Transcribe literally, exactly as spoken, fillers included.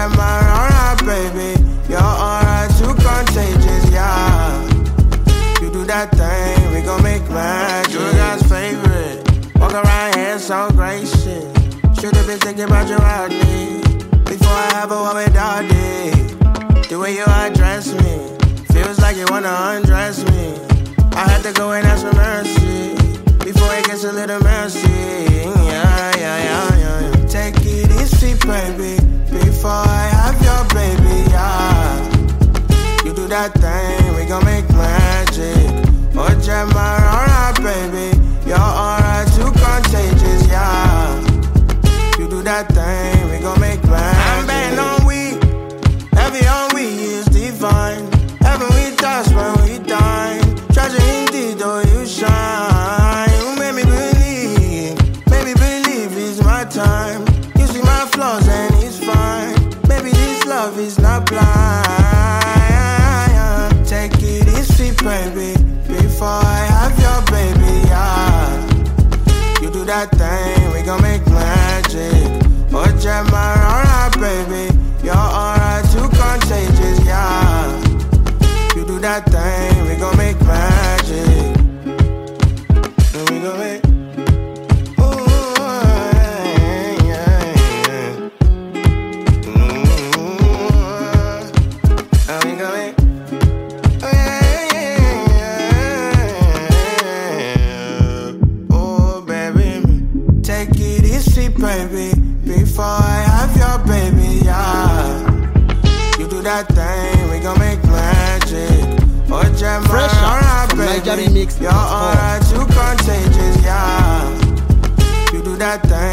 gem around, baby. Your aura too contagious, yeah. You do that thing, we gon' make magic. You God's favorite. Walk around here so gracious. Should've been thinking about you out there before I have a one without it. The way you address me feels like you wanna undress me. I had to go and ask for mercy before it gets a little messy. Yeah, yeah, yeah, yeah, yeah. Take it easy, baby, before I have your baby, yeah. You do that thing, we gon' make magic. Oh, gem around, baby. Your aura too contagious, yeah. You do that thing, we gon' make magic. I'm betting on we, heavy on we is divine. Heaven we touch when we dine. Treasure indeed, though you shine. You made me believe, made me believe it's my time. You see my flaws and it's fine. Maybe this love is not blind. Take it easy, baby, before I have your baby, yeah. You do that thing, we gon' make magic. Oh, gem around, baby. Your aura too contagious, yeah. You do that thing, we gon' make magic. We gon' make. Ooh, yeah, yeah. Ooh, we gon' make. Oh, yeah, yeah, yeah. Oh, baby, take it easy, baby, before I have your baby, yeah. You do that thing, we gon' make magic. Oh, gem Fresh out from baby. Nigeria Mix. Your aura too contagious, yeah. You do that thing.